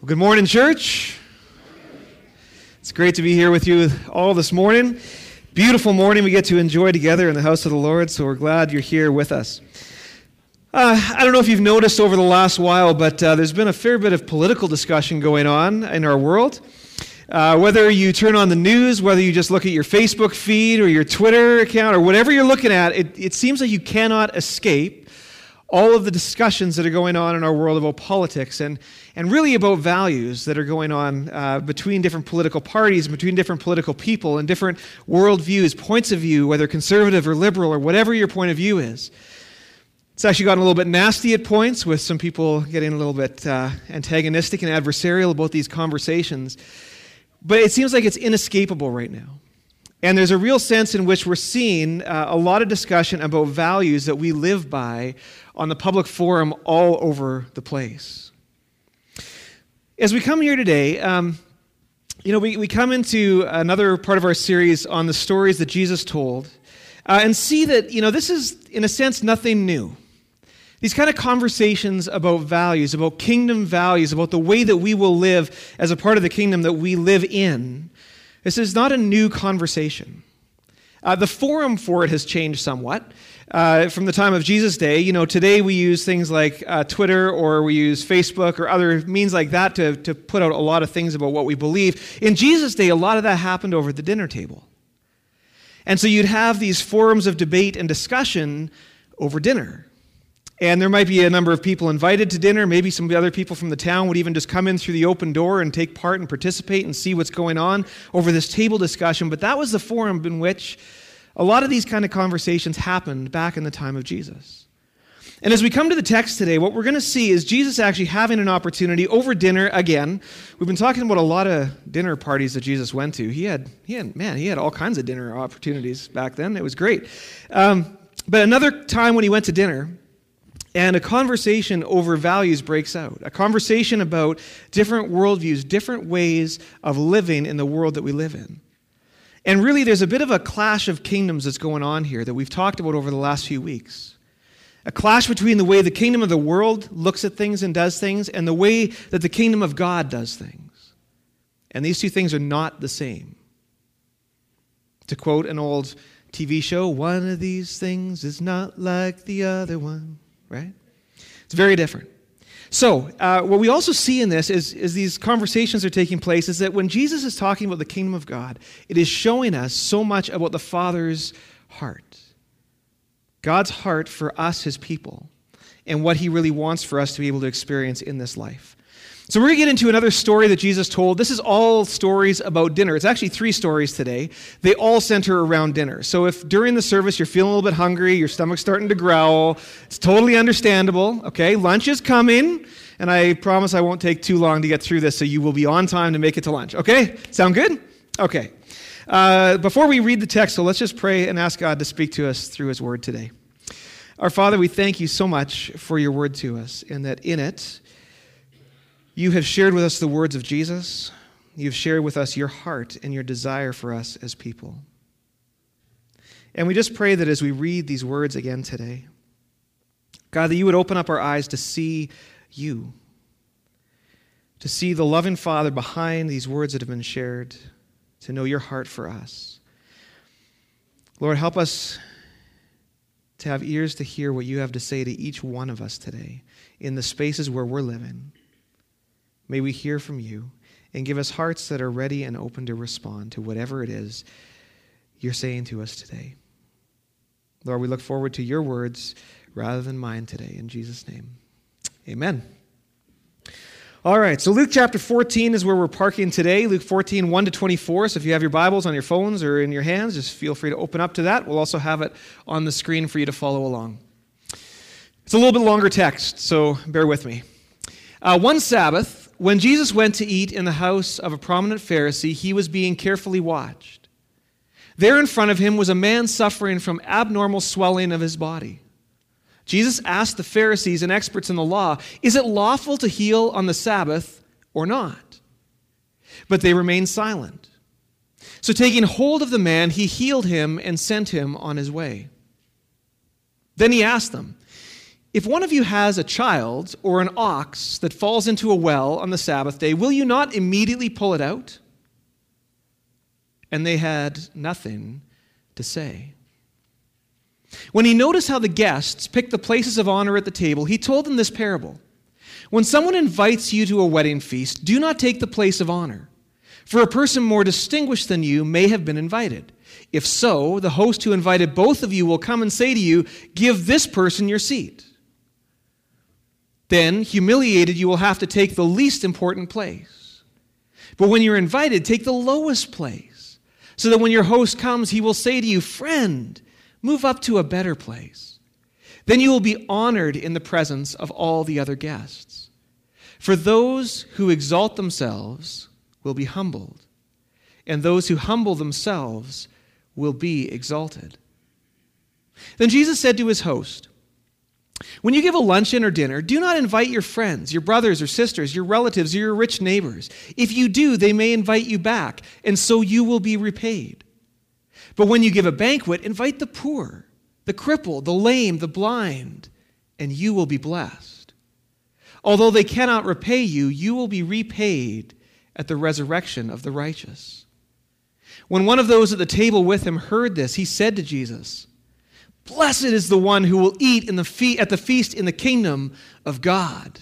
Well, good morning, church. It's great to be here with you all this morning. Beautiful morning we get to enjoy together in the house of the Lord, so we're glad you're here with us. I don't know if you've noticed over the last while, but there's been a fair bit of political discussion going on in our world. Whether you turn on the news, whether you just look at your Facebook feed or your Twitter account or whatever you're looking at, it seems like you cannot escape all of the discussions that are going on in our world about politics and really about values that are going on between different political parties, between different political people and different worldviews, points of view, whether conservative or liberal or whatever your point of view is. It's actually gotten a little bit nasty at points with some people getting a little bit antagonistic and adversarial about these conversations. But it seems like it's inescapable right now. And there's a real sense in which we're seeing a lot of discussion about values that we live by on the public forum all over the place. As we come here today, we come into another part of our series on the stories that Jesus told and see that, this is, in a sense, nothing new. These kind of conversations about values, about kingdom values, about the way that we will live as a part of the kingdom that we live in, this is not a new conversation. The forum for it has changed somewhat from the time of Jesus' day. Today we use things like Twitter or we use Facebook or other means like that to put out a lot of things about what we believe. In Jesus' day, a lot of that happened over the dinner table. And so you'd have these forums of debate and discussion over dinner. And there might be a number of people invited to dinner. Maybe some of the other people from the town would even just come in through the open door and take part and participate and see what's going on over this table discussion. But that was the forum in which a lot of these kind of conversations happened back in the time of Jesus. And as we come to the text today, what we're going to see is Jesus actually having an opportunity over dinner again. We've been talking about a lot of dinner parties that Jesus went to. He had all kinds of dinner opportunities back then. It was great. But another time when he went to dinner, and a conversation over values breaks out. A conversation about different worldviews, different ways of living in the world that we live in. And really, there's a bit of a clash of kingdoms that's going on here that we've talked about over the last few weeks. A clash between the way the kingdom of the world looks at things and does things and the way that the kingdom of God does things. And these two things are not the same. To quote an old TV show, one of these things is not like the other one. Right? It's very different. So, what we also see in this is these conversations are taking place is that when Jesus is talking about the kingdom of God, it is showing us so much about the Father's heart. God's heart for us, his people, and what he really wants for us to be able to experience in this life. So we're going to get into another story that Jesus told. This is all stories about dinner. It's actually 3 stories today. They all center around dinner. So if during the service you're feeling a little bit hungry, your stomach's starting to growl, it's totally understandable. Okay, lunch is coming, and I promise I won't take too long to get through this, so you will be on time to make it to lunch. Okay, sound good? Okay. Before we read the text, so let's just pray and ask God to speak to us through his word today. Our Father, we thank you so much for your word to us, and that in it, you have shared with us the words of Jesus. You've shared with us your heart and your desire for us as people. And we just pray that as we read these words again today, God, that you would open up our eyes to see you, to see the loving Father behind these words that have been shared, to know your heart for us. Lord, help us to have ears to hear what you have to say to each one of us today in the spaces where we're living. May we hear from you and give us hearts that are ready and open to respond to whatever it is you're saying to us today. Lord, we look forward to your words rather than mine today. In Jesus' name, amen. All right, so Luke chapter 14 is where we're parking today. Luke 14, 1 to 24. So if you have your Bibles on your phones or in your hands, just feel free to open up to that. We'll also have it on the screen for you to follow along. It's a little bit longer text, so bear with me. One Sabbath, when Jesus went to eat in the house of a prominent Pharisee, he was being carefully watched. There in front of him was a man suffering from abnormal swelling of his body. Jesus asked the Pharisees and experts in the law, "Is it lawful to heal on the Sabbath or not?" But they remained silent. So taking hold of the man, he healed him and sent him on his way. Then he asked them, If one of you has a child or an ox that falls into a well on the Sabbath day, will you not immediately pull it out?" And they had nothing to say. When he noticed how the guests picked the places of honor at the table, he told them this parable. "When someone invites you to a wedding feast, do not take the place of honor, for a person more distinguished than you may have been invited. If so, the host who invited both of you will come and say to you, 'Give this person your seat.' Then, humiliated, you will have to take the least important place. But when you're invited, take the lowest place, so that when your host comes, he will say to you, 'Friend, move up to a better place.' Then you will be honored in the presence of all the other guests. For those who exalt themselves will be humbled, and those who humble themselves will be exalted." Then Jesus said to his host, "When you give a luncheon or dinner, do not invite your friends, your brothers or sisters, your relatives, or your rich neighbors. If you do, they may invite you back, and so you will be repaid. But when you give a banquet, invite the poor, the crippled, the lame, the blind, and you will be blessed. Although they cannot repay you, you will be repaid at the resurrection of the righteous." When one of those at the table with him heard this, he said to Jesus, "Blessed is the one who will eat at the feast in the kingdom of God."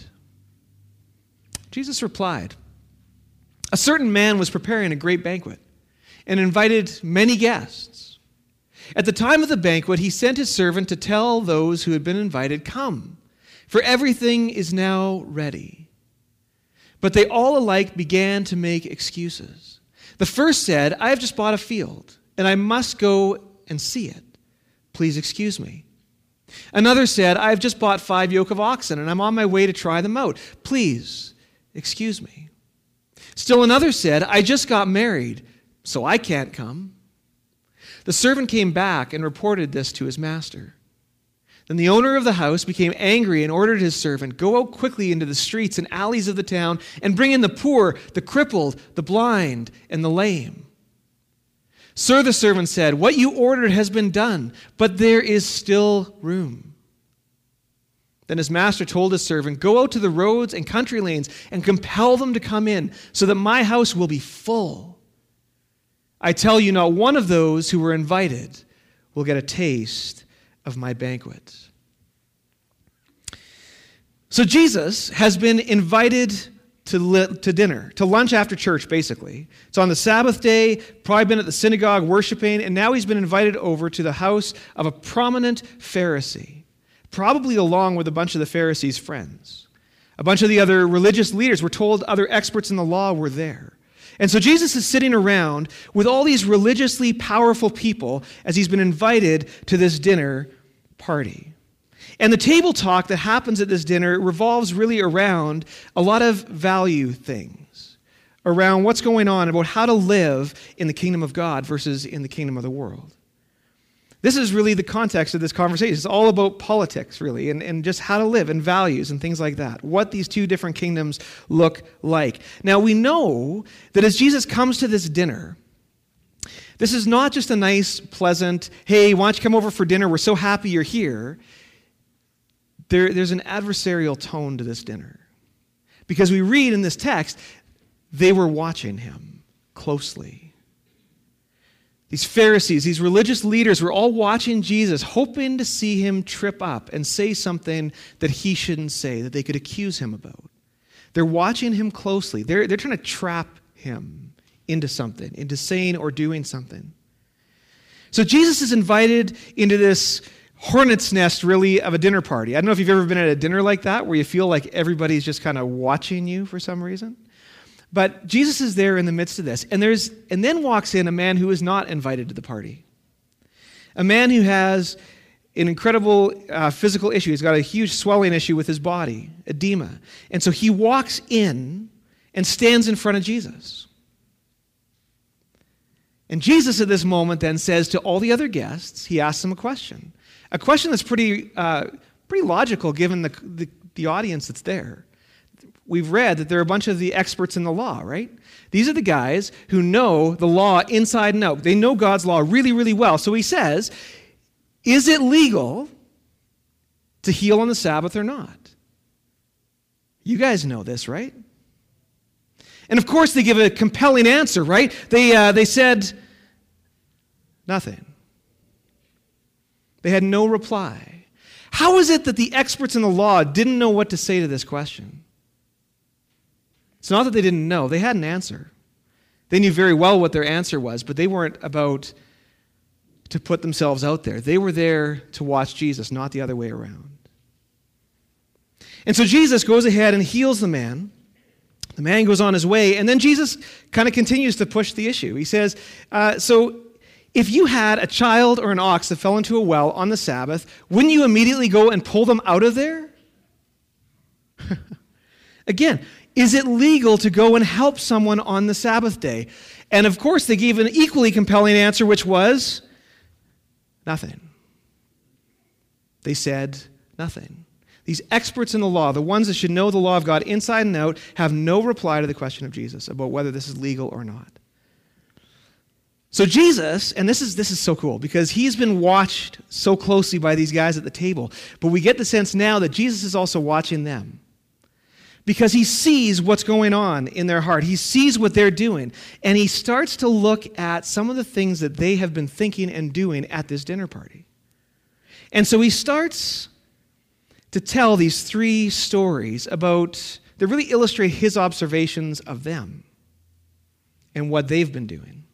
Jesus replied, "A certain man was preparing a great banquet and invited many guests. At the time of the banquet, he sent his servant to tell those who had been invited, 'Come, for everything is now ready.' But they all alike began to make excuses. The first said, 'I have just bought a field, and I must go and see it. Please excuse me.' Another said, 'I have just bought 5 yoke of oxen, and I'm on my way to try them out. Please excuse me.' Still another said, 'I just got married, so I can't come.' The servant came back and reported this to his master. Then the owner of the house became angry and ordered his servant, 'Go out quickly into the streets and alleys of the town and bring in the poor, the crippled, the blind, and the lame.' 'Sir,' the servant said, 'what you ordered has been done, but there is still room.' Then his master told his servant, 'Go out to the roads and country lanes and compel them to come in, so that my house will be full. I tell you, not one of those who were invited will get a taste of my banquet.'" So Jesus has been invited to dinner, to lunch after church, basically. It's on the Sabbath day, probably been at the synagogue worshiping, and now he's been invited over to the house of a prominent Pharisee, probably along with a bunch of the Pharisees' friends. A bunch of the other religious leaders, we're told other experts in the law were there. And so Jesus is sitting around with all these religiously powerful people as he's been invited to this dinner party. And the table talk that happens at this dinner revolves really around a lot of value things, around what's going on, about how to live in the kingdom of God versus in the kingdom of the world. This is really the context of this conversation. It's all about politics, really, and just how to live and values and things like that, what these two different kingdoms look like. Now, we know that as Jesus comes to this dinner, this is not just a nice, pleasant, "Hey, why don't you come over for dinner? We're so happy you're here." There's an adversarial tone to this dinner. Because we read in this text, they were watching him closely. These Pharisees, these religious leaders were all watching Jesus, hoping to see him trip up and say something that he shouldn't say, that they could accuse him about. They're watching him closely. They're trying to trap him into something, into saying or doing something. So Jesus is invited into this hornet's nest, really, of a dinner party. I don't know if you've ever been at a dinner like that, where you feel like everybody's just kind of watching you for some reason. But Jesus is there in the midst of this. And then walks in a man who is not invited to the party. A man who has an incredible physical issue. He's got a huge swelling issue with his body, edema. And so he walks in and stands in front of Jesus. And Jesus at this moment then says to all the other guests, he asks them a question that's pretty logical given the audience that's there. We've read that there are a bunch of the experts in the law, right? These are the guys who know the law inside and out. They know God's law really, really well. So he says, is it legal to heal on the Sabbath or not? You guys know this, right? And of course, they give a compelling answer, right? They said nothing. They had no reply. How is it that the experts in the law didn't know what to say to this question? It's not that they didn't know. They had an answer. They knew very well what their answer was, but they weren't about to put themselves out there. They were there to watch Jesus, not the other way around. And so Jesus goes ahead and heals the man. The man goes on his way, and then Jesus kind of continues to push the issue. He says, so if you had a child or an ox that fell into a well on the Sabbath, wouldn't you immediately go and pull them out of there? Again, is it legal to go and help someone on the Sabbath day? And of course, they gave an equally compelling answer, which was nothing. They said nothing. These experts in the law, the ones that should know the law of God inside and out, have no reply to the question of Jesus about whether this is legal or not. So Jesus, and this is so cool, because he's been watched so closely by these guys at the table, but we get the sense now that Jesus is also watching them. Because he sees what's going on in their heart. He sees what they're doing. And he starts to look at some of the things that they have been thinking and doing at this dinner party. And so he starts to tell these 3 stories that really illustrate his observations of them and what they've been doing.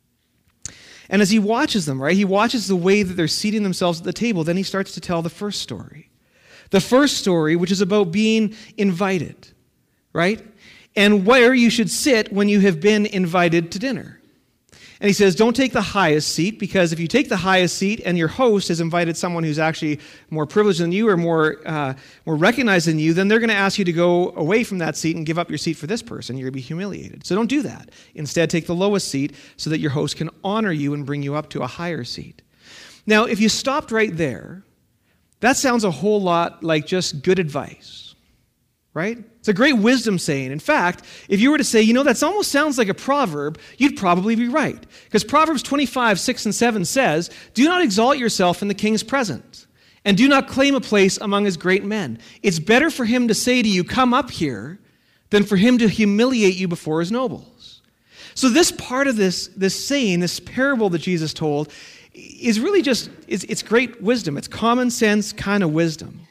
And as he watches them, right, he watches the way that they're seating themselves at the table, then he starts to tell the first story. The first story, which is about being invited, right? And where you should sit when you have been invited to dinner. And he says, don't take the highest seat, because if you take the highest seat and your host has invited someone who's actually more privileged than you or more recognized than you, then they're going to ask you to go away from that seat and give up your seat for this person. You're going to be humiliated. So don't do that. Instead, take the lowest seat so that your host can honor you and bring you up to a higher seat. Now, if you stopped right there, that sounds a whole lot like just good advice, right? It's a great wisdom saying. In fact, if you were to say, that almost sounds like a proverb, you'd probably be right. Because Proverbs 25, 6 and 7 says, do not exalt yourself in the king's presence, and do not claim a place among his great men. It's better for him to say to you, come up here, than for him to humiliate you before his nobles. So this part of this saying, this parable that Jesus told, is really it's great wisdom. It's common sense kind of wisdom.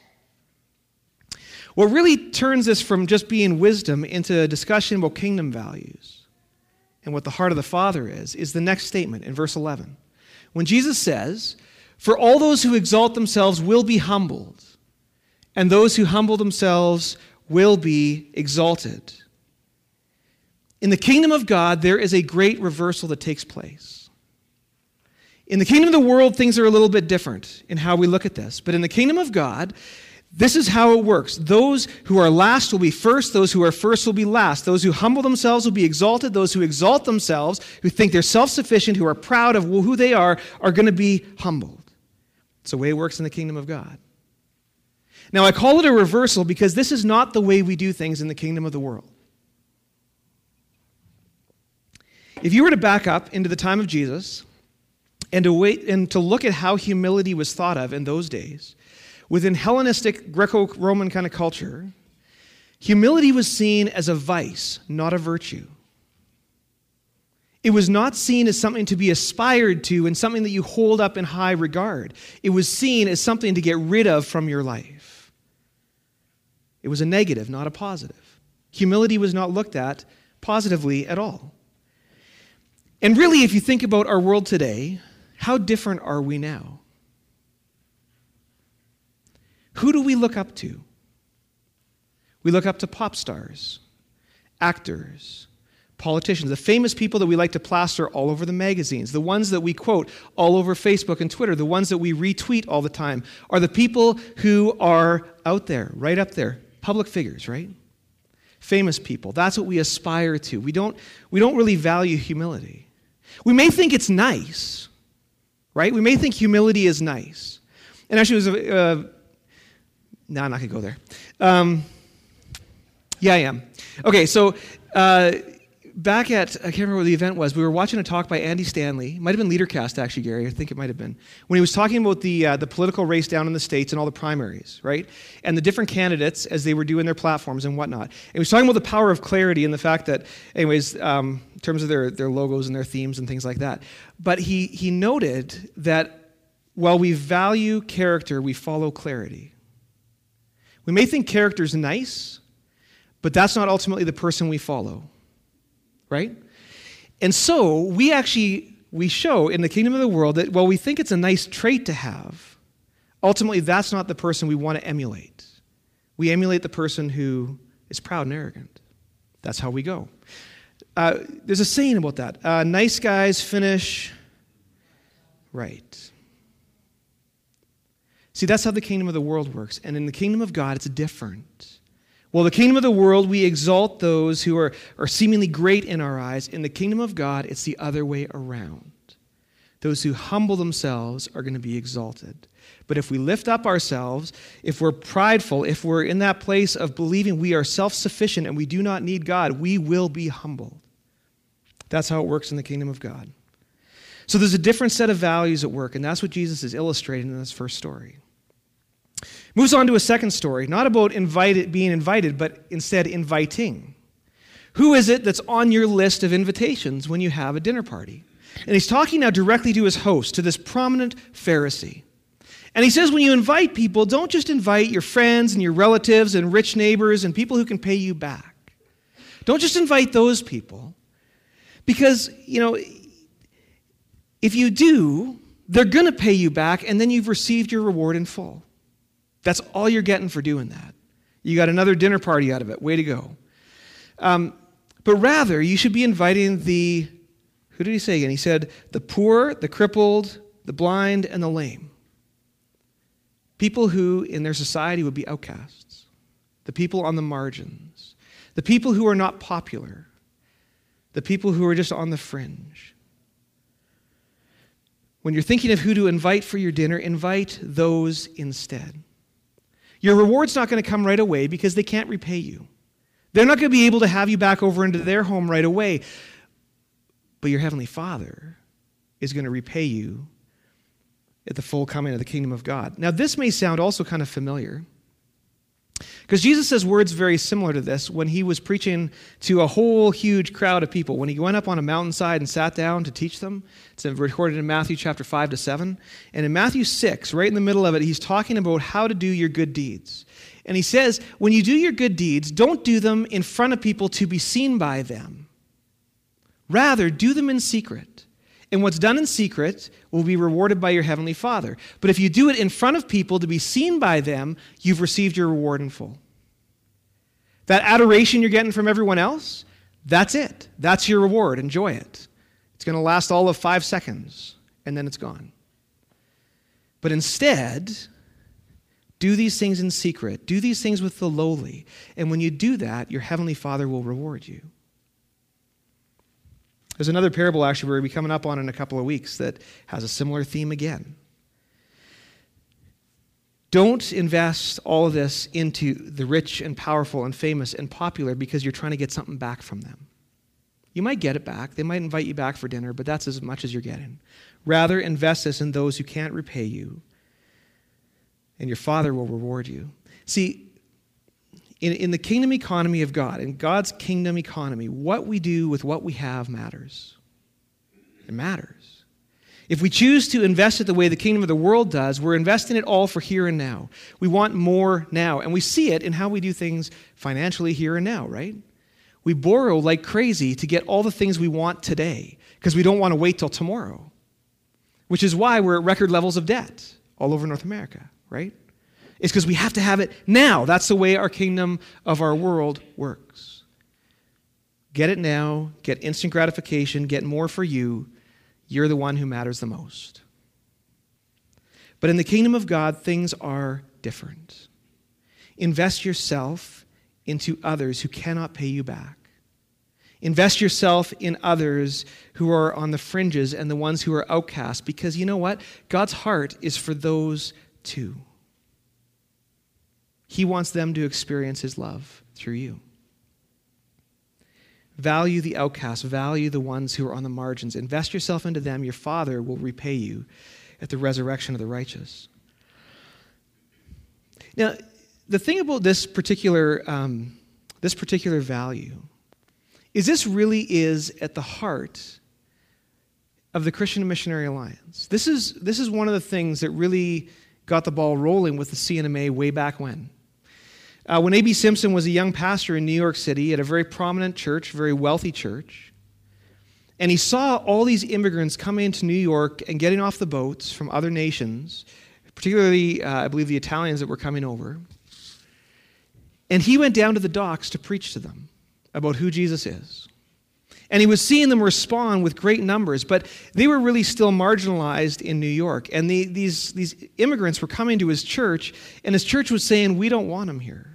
What really turns this from just being wisdom into a discussion about kingdom values and what the heart of the Father is the next statement in verse 11. When Jesus says, for all those who exalt themselves will be humbled, and those who humble themselves will be exalted. In the kingdom of God, there is a great reversal that takes place. In the kingdom of the world, things are a little bit different in how we look at this. But in the kingdom of God, this is how it works. Those who are last will be first. Those who are first will be last. Those who humble themselves will be exalted. Those who exalt themselves, who think they're self-sufficient, who are proud of who they are going to be humbled. It's the way it works in the kingdom of God. Now, I call it a reversal because this is not the way we do things in the kingdom of the world. If you were to back up into the time of Jesus and to look at how humility was thought of in those days, within Hellenistic, Greco-Roman kind of culture, humility was seen as a vice, not a virtue. It was not seen as something to be aspired to and something that you hold up in high regard. It was seen as something to get rid of from your life. It was a negative, not a positive. Humility was not looked at positively at all. And really, if you think about our world today, how different are we now? Who do we look up to? We look up to pop stars, actors, politicians, the famous people that we like to plaster all over the magazines, the ones that we quote all over Facebook and Twitter, the ones that we retweet all the time, are the people who are out there, right up there, public figures, right? Famous people. That's what we aspire to. We don't really value humility. We may think it's nice, right? We may think humility is nice. And actually, it was no, I'm not going to go there. Yeah, I am. Okay, so back at, I can't remember what the event was, we were watching a talk by Andy Stanley. It might have been LeaderCast, actually, Gary. I think it might have been. When he was talking about the political race down in the States and all the primaries, right? And the different candidates as they were doing their platforms and whatnot. And he was talking about the power of clarity and the fact that, anyways, in terms of their logos and their themes and things like that. But he noted that while we value character, we follow clarity. We may think character's nice, but that's not ultimately the person we follow. Right? And so we show in the kingdom of the world that while we think it's a nice trait to have, ultimately that's not the person we want to emulate. We emulate the person who is proud and arrogant. That's how we go. There's a saying about that. Nice guys finish right. See, that's how the kingdom of the world works. And in the kingdom of God, it's different. Well, the kingdom of the world, we exalt those who are seemingly great in our eyes. In the kingdom of God, it's the other way around. Those who humble themselves are going to be exalted. But if we lift up ourselves, if we're prideful, if we're in that place of believing we are self-sufficient and we do not need God, we will be humbled. That's how it works in the kingdom of God. So there's a different set of values at work, and that's what Jesus is illustrating in this first story. Moves on to a second story, not about being invited, but instead inviting. Who is it that's on your list of invitations when you have a dinner party? And he's talking now directly to his host, to this prominent Pharisee. And he says when you invite people, don't just invite your friends and your relatives and rich neighbors and people who can pay you back. Don't just invite those people. Because, if you do, they're going to pay you back and then you've received your reward in full. That's all you're getting for doing that. You got another dinner party out of it. Way to go. But rather, you should be inviting who did he say again? He said, the poor, the crippled, the blind, and the lame. People who, in their society, would be outcasts. The people on the margins. The people who are not popular. The people who are just on the fringe. When you're thinking of who to invite for your dinner, invite those instead. Your reward's not going to come right away because they can't repay you. They're not going to be able to have you back over into their home right away. But your Heavenly Father is going to repay you at the full coming of the kingdom of God. Now, this may sound also kind of familiar, because Jesus says words very similar to this when he was preaching to a whole huge crowd of people. When he went up on a mountainside and sat down to teach them, it's recorded in Matthew chapter 5 to 7. And in Matthew 6, right in the middle of it, he's talking about how to do your good deeds. And he says, when you do your good deeds, don't do them in front of people to be seen by them. Rather, do them in secret. And what's done in secret will be rewarded by your Heavenly Father. But if you do it in front of people to be seen by them, you've received your reward in full. That adoration you're getting from everyone else, that's it. That's your reward. Enjoy it. It's going to last all of 5 seconds, and then it's gone. But instead, do these things in secret. Do these things with the lowly. And when you do that, your Heavenly Father will reward you. There's another parable, actually, we're going to be coming up on in a couple of weeks that has a similar theme again. Don't invest all of this into the rich and powerful and famous and popular because you're trying to get something back from them. You might get it back. They might invite you back for dinner, but that's as much as you're getting. Rather, invest this in those who can't repay you, and your Father will reward you. See, in the kingdom economy of God, in God's kingdom economy, what we do with what we have matters. It matters. If we choose to invest it the way the kingdom of the world does, we're investing it all for here and now. We want more now. And we see it in how we do things financially here and now, right? We borrow like crazy to get all the things we want today because we don't want to wait till tomorrow, which is why we're at record levels of debt all over North America, right? It's because we have to have it now. That's the way our kingdom of our world works. Get it now, get instant gratification, get more for you. You're the one who matters the most. But in the kingdom of God, things are different. Invest yourself into others who cannot pay you back. Invest yourself in others who are on the fringes and the ones who are outcast, because you know what? God's heart is for those too. He wants them to experience his love through you. Value the outcasts. Value the ones who are on the margins. Invest yourself into them. Your Father will repay you at the resurrection of the righteous. Now, the thing about this particular value is this really is at the heart of the Christian Missionary Alliance. This is one of the things that really got the ball rolling with the CNMA way back when. When A.B. Simpson was a young pastor in New York City at a very prominent church, very wealthy church, and he saw all these immigrants coming into New York and getting off the boats from other nations, particularly, I believe, the Italians that were coming over, and he went down to the docks to preach to them about who Jesus is. And he was seeing them respond with great numbers, but they were really still marginalized in New York. And these immigrants were coming to his church, and his church was saying, "We don't want them here."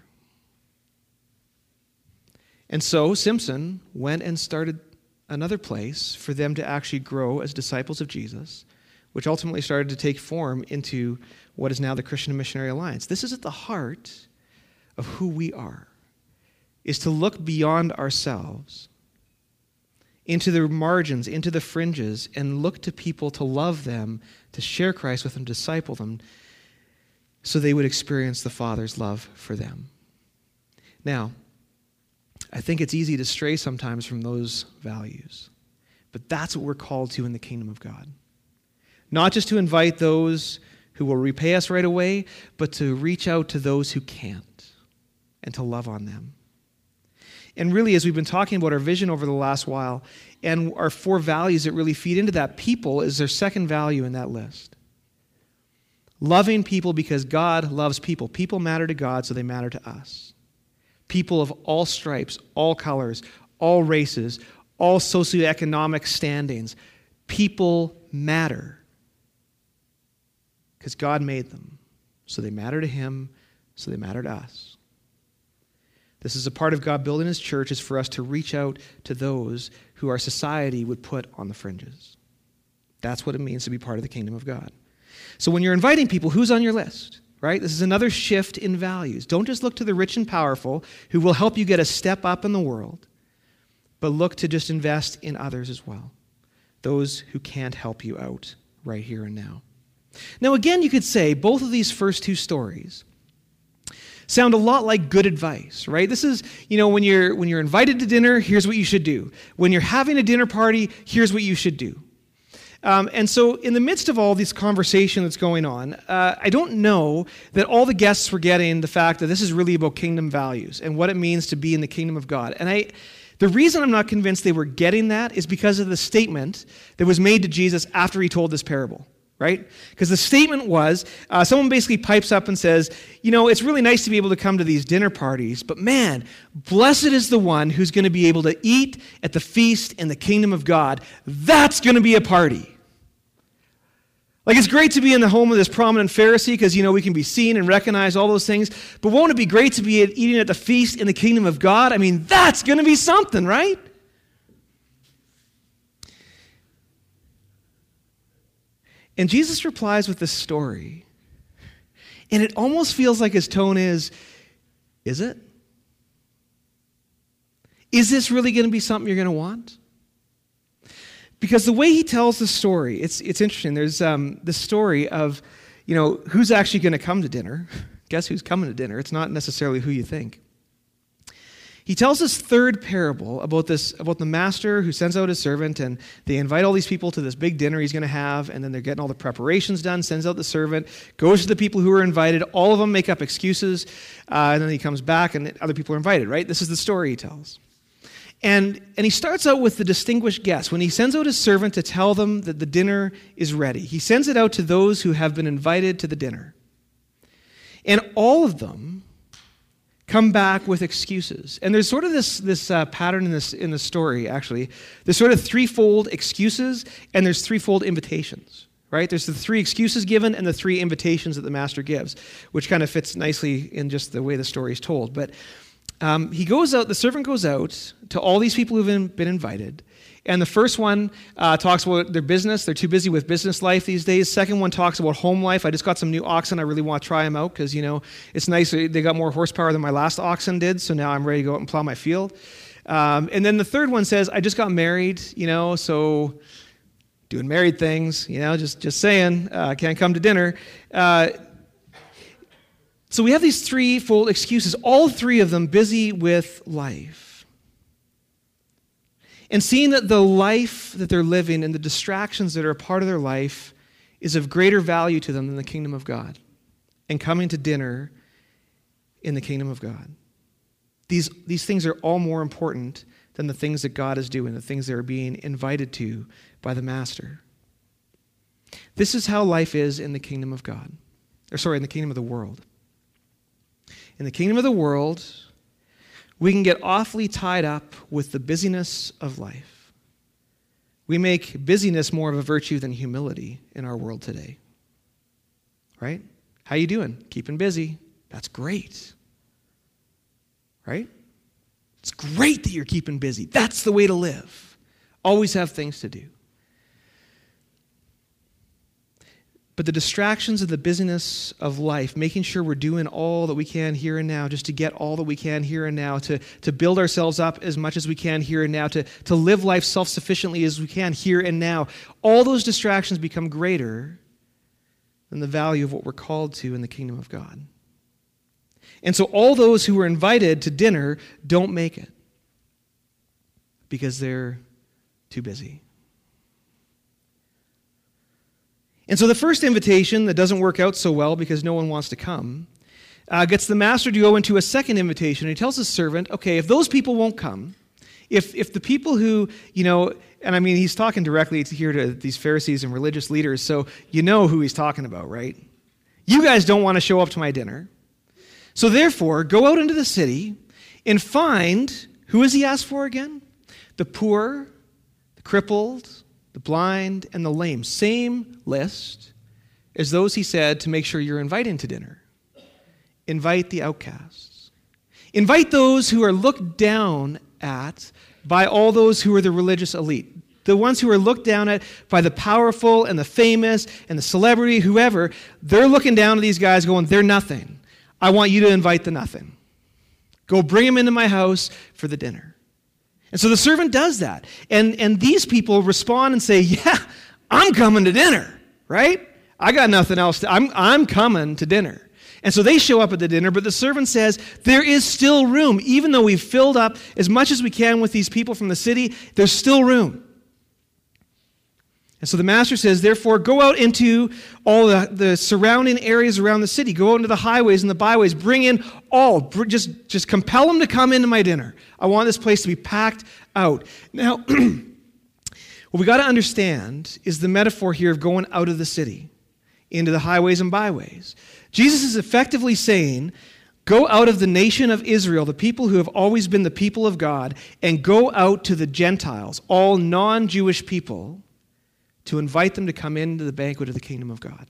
And so Simpson went and started another place for them to actually grow as disciples of Jesus, which ultimately started to take form into what is now the Christian Missionary Alliance. This is at the heart of who we are, is to look beyond ourselves into the margins, into the fringes, and look to people to love them, to share Christ with them, disciple them, so they would experience the Father's love for them. Now, I think it's easy to stray sometimes from those values, but that's what we're called to in the kingdom of God. Not just to invite those who will repay us right away, but to reach out to those who can't and to love on them. And really, as we've been talking about our vision over the last while, and our 4 values that really feed into that, people is their second value in that list. Loving people because God loves people. People matter to God, so they matter to us. People of all stripes, all colors, all races, all socioeconomic standings. People matter because God made them. So they matter to Him, so they matter to us. This is a part of God building His church, is for us to reach out to those who our society would put on the fringes. That's what it means to be part of the kingdom of God. So when you're inviting people, who's on your list? Right? This is another shift in values. Don't just look to the rich and powerful who will help you get a step up in the world, but look to just invest in others as well. Those who can't help you out right here and now. Now again, you could say both of these first 2 stories sound a lot like good advice, right? This is, when you're invited to dinner, here's what you should do. When you're having a dinner party, here's what you should do. And so in the midst of all this conversation that's going on, I don't know that all the guests were getting the fact that this is really about kingdom values and what it means to be in the kingdom of God. And the reason I'm not convinced they were getting that is because of the statement that was made to Jesus after he told this parable, right? Because the statement was, someone basically pipes up and says, it's really nice to be able to come to these dinner parties, but man, blessed is the one who's going to be able to eat at the feast in the kingdom of God. That's going to be a party. Like, it's great to be in the home of this prominent Pharisee because, we can be seen and recognized, all those things. But won't it be great to be eating at the feast in the kingdom of God? I mean, that's going to be something, right? And Jesus replies with this story. And it almost feels like his tone is it? Is this really going to be something you're going to want? Because the way he tells the story, it's interesting. There's this story of, who's actually going to come to dinner. Guess who's coming to dinner? It's not necessarily who you think. He tells this third parable about the master who sends out his servant, and they invite all these people to this big dinner he's going to have, and then they're getting all the preparations done, sends out the servant, goes to the people who are invited, all of them make up excuses, and then he comes back and other people are invited, right? This is the story he tells. And he starts out with the distinguished guests. When he sends out his servant to tell them that the dinner is ready, he sends it out to those who have been invited to the dinner. And all of them come back with excuses. And there's sort of this pattern in the story, actually. There's sort of threefold excuses, and there's threefold invitations, right? There's the 3 excuses given and the 3 invitations that the master gives, which kind of fits nicely in just the way the story is told. But the servant goes out to all these people who've been invited. And the first one talks about their business. They're too busy with business life these days. Second one talks about home life. I just got some new oxen. I really want to try them out because, it's nice. They got more horsepower than my last oxen did. So now I'm ready to go out and plow my field. And then the third one says, I just got married, so doing married things, just saying, can't come to dinner. So we have these threefold excuses, all three of them busy with life. And seeing that the life that they're living and the distractions that are a part of their life is of greater value to them than the kingdom of God and coming to dinner in the kingdom of God. These things are all more important than the things that God is doing, the things they are being invited to by the Master. This is how life is in the kingdom of God. In the kingdom of the world. In the kingdom of the world, we can get awfully tied up with the busyness of life. We make busyness more of a virtue than humility in our world today. Right? How you doing? Keeping busy. That's great. Right? It's great that you're keeping busy. That's the way to live. Always have things to do. But the distractions of the busyness of life, making sure we're doing all that we can here and now, just to get all that we can here and now, to build ourselves up as much as we can here and now, to live life self-sufficiently as we can here and now, all those distractions become greater than the value of what we're called to in the kingdom of God. And so all those who were invited to dinner don't make it because they're too busy. And so the first invitation that doesn't work out so well because no one wants to come gets the master to go into a second invitation. And he tells his servant, okay, if those people won't come, if the people who, and I mean, he's talking directly here to these Pharisees and religious leaders, so you know who he's talking about, right? You guys don't want to show up to my dinner. So therefore, go out into the city and find, who has he asked for again? The poor, the crippled, the blind, and the lame. Same list as those he said to make sure you're inviting to dinner. Invite the outcasts. Invite those who are looked down at by all those who are the religious elite. The ones who are looked down at by the powerful and the famous and the celebrity, whoever, they're looking down at these guys going, they're nothing. I want you to invite the nothing. Go bring them into my house for the dinner. And so the servant does that. And these people respond and say, yeah, I'm coming to dinner, right? I got nothing else. I'm coming to dinner. And so they show up at the dinner, but the servant says, there is still room. Even though we've filled up as much as we can with these people from the city, there's still room. And so the master says, therefore, go out into all the surrounding areas around the city. Go out into the highways and the byways. Bring in all. Just compel them to come into my dinner. I want this place to be packed out. Now, what we got to understand is the metaphor here of going out of the city into the highways and byways. Jesus is effectively saying, go out of the nation of Israel, the people who have always been the people of God, and go out to the Gentiles, all non-Jewish people, to invite them to come into the banquet of the kingdom of God.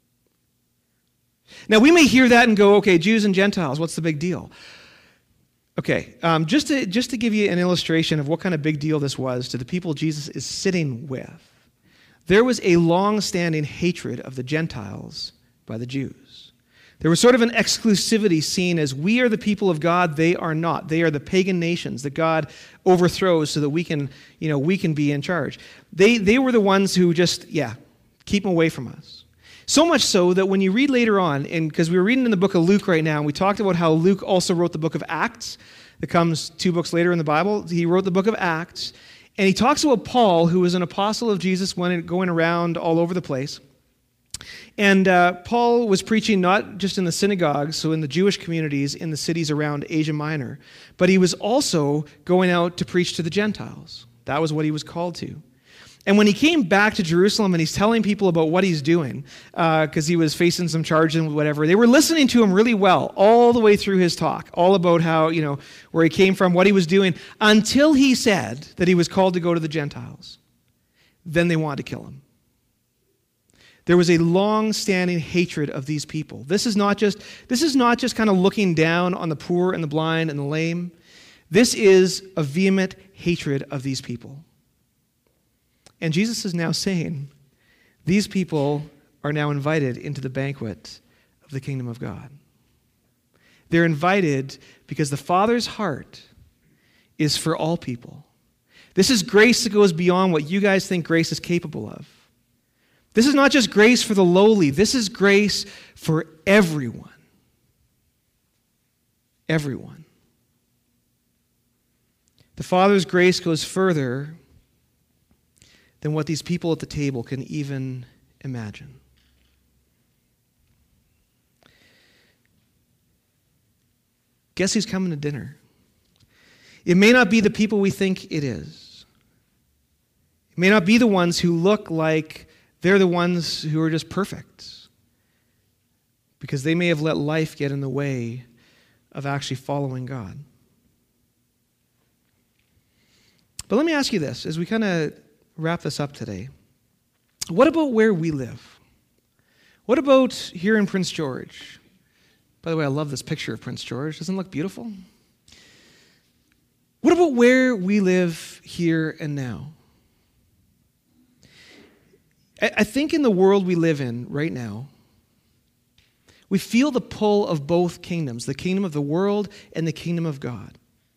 Now, we may hear that and go, okay, Jews and Gentiles, what's the big deal? Okay, just to give you an illustration of what kind of big deal this was to the people Jesus is sitting with, there was a long-standing hatred of the Gentiles by the Jews. There was sort of an exclusivity seen as we are the people of God, they are not. They are the pagan nations that God overthrows so that we can be in charge. They were the ones who just, keep them away from us. So much so that when you read later on, because we were reading in the book of Luke right now, and we talked about how Luke also wrote the book of Acts, that comes 2 books later in the Bible. He wrote the book of Acts, and he talks about Paul, who was an apostle of Jesus, going around all over the place. And Paul was preaching not just in the synagogues, so in the Jewish communities in the cities around Asia Minor, but he was also going out to preach to the Gentiles. That was what he was called to. And when he came back to Jerusalem and he's telling people about what he's doing, because he was facing some charges and whatever, they were listening to him really well all the way through his talk, all about how, where he came from, what he was doing, until he said that he was called to go to the Gentiles. Then they wanted to kill him. There was a long-standing hatred of these people. This is not just kind of looking down on the poor and the blind and the lame. This is a vehement hatred of these people. And Jesus is now saying, these people are now invited into the banquet of the kingdom of God. They're invited because the Father's heart is for all people. This is grace that goes beyond what you guys think grace is capable of. This is not just grace for the lowly. This is grace for everyone. Everyone. The Father's grace goes further than what these people at the table can even imagine. Guess who's coming to dinner? It may not be the people we think it is. It may not be the ones who look like they're the ones who are just perfect, because they may have let life get in the way of actually following God. But let me ask you this, as we kind of wrap this up today. What about where we live? What about here in Prince George? By the way, I love this picture of Prince George. Doesn't it look beautiful? What about where we live here and now? I think in the world we live in right now, we feel the pull of both kingdoms, the kingdom of the world and the kingdom of God.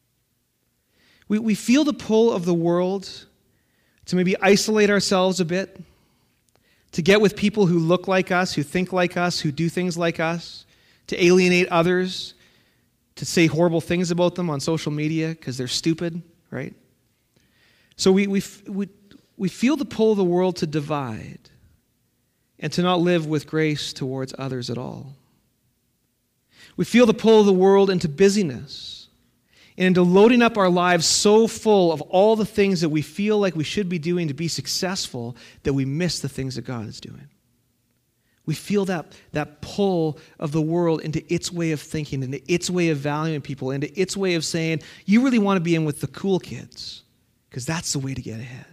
We feel the pull of the world to maybe isolate ourselves a bit, to get with people who look like us, who think like us, who do things like us, to alienate others, to say horrible things about them on social media because they're stupid, right? So we feel the pull of the world to divide and to not live with grace towards others at all. We feel the pull of the world into busyness and into loading up our lives so full of all the things that we feel like we should be doing to be successful that we miss the things that God is doing. We feel that pull of the world into its way of thinking, into its way of valuing people, into its way of saying, you really want to be in with the cool kids because that's the way to get ahead.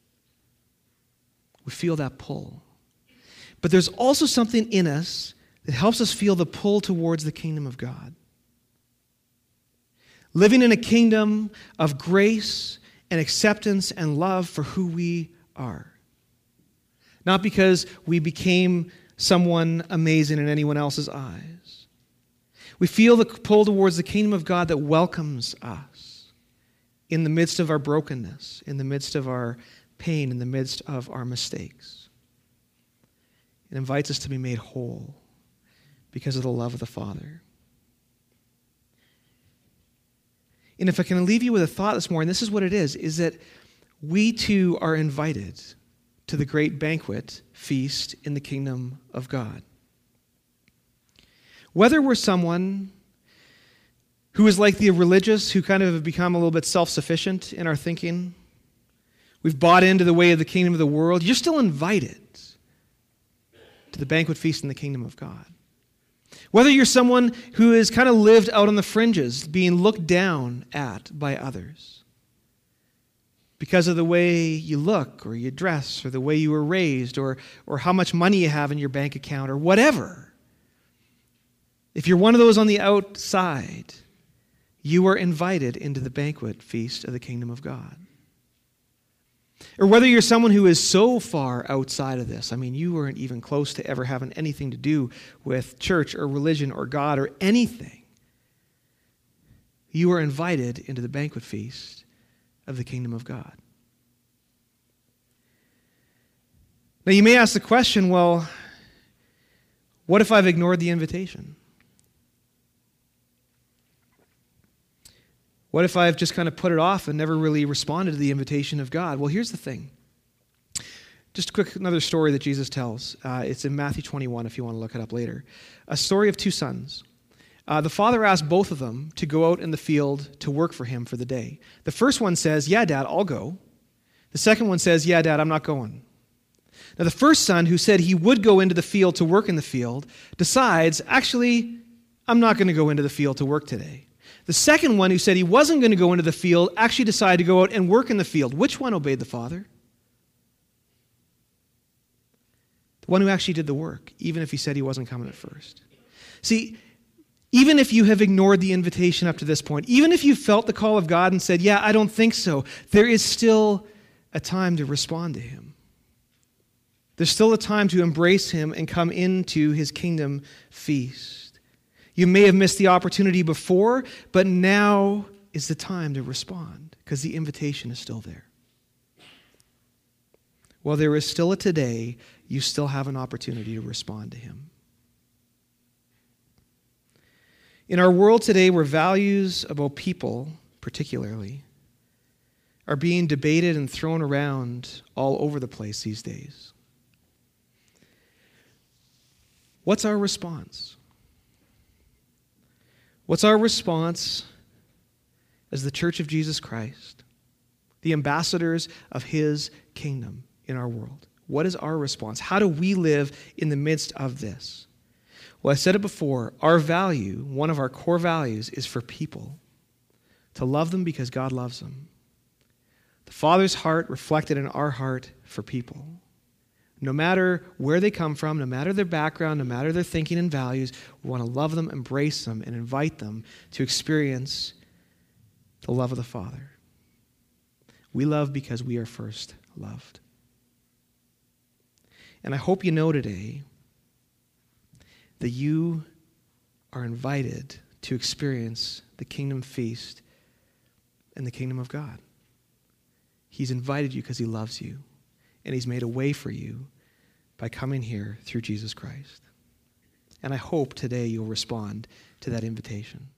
We feel that pull. But there's also something in us that helps us feel the pull towards the kingdom of God. Living in a kingdom of grace and acceptance and love for who we are. Not because we became someone amazing in anyone else's eyes. We feel the pull towards the kingdom of God that welcomes us in the midst of our brokenness, in the midst of our pain, in the midst of our mistakes. It invites us to be made whole because of the love of the Father. And if I can leave you with a thought this morning, this is what it is that we too are invited to the great banquet feast in the kingdom of God. Whether we're someone who is like the religious, who kind of have become a little bit self-sufficient in our thinking, we've bought into the way of the kingdom of the world, you're still invited to the banquet feast in the kingdom of God. Whether you're someone who has kind of lived out on the fringes, being looked down at by others because of the way you look or you dress or the way you were raised or how much money you have in your bank account or whatever. If you're one of those on the outside, you are invited into the banquet feast of the kingdom of God. Or whether you're someone who is so far outside of this, I mean, you weren't even close to ever having anything to do with church or religion or God or anything, you are invited into the banquet feast of the kingdom of God. Now you may ask the question, well, what if I've ignored the invitation? What if I've just kind of put it off and never really responded to the invitation of God? Well, here's the thing. Just a quick another story that Jesus tells. It's in Matthew 21 if you want to look it up later. A story of two sons. The father asked both of them to go out in the field to work for him for the day. The first one says, yeah, Dad, I'll go. The second one says, yeah, Dad, I'm not going. Now the first son, who said he would go into the field to work in the field, decides, actually, I'm not going to go into the field to work today. The second one, who said he wasn't going to go into the field, actually decided to go out and work in the field. Which one obeyed the father? The one who actually did the work, even if he said he wasn't coming at first. See, even if you have ignored the invitation up to this point, even if you felt the call of God and said, yeah, I don't think so, there is still a time to respond to him. There's still a time to embrace him and come into his kingdom feast. You may have missed the opportunity before, but now is the time to respond because the invitation is still there. While there is still a today, you still have an opportunity to respond to him. In our world today, where values about people, particularly, are being debated and thrown around all over the place these days, what's our response? What's our response as the Church of Jesus Christ, the ambassadors of his kingdom in our world? What is our response? How do we live in the midst of this? Well, I said it before, our value, one of our core values, is for people, to love them because God loves them. The Father's heart reflected in our heart for people. No matter where they come from, no matter their background, no matter their thinking and values, we want to love them, embrace them, and invite them to experience the love of the Father. We love because we are first loved. And I hope you know today that you are invited to experience the kingdom feast and the kingdom of God. He's invited you because he loves you, and he's made a way for you by coming here through Jesus Christ. And I hope today you'll respond to that invitation.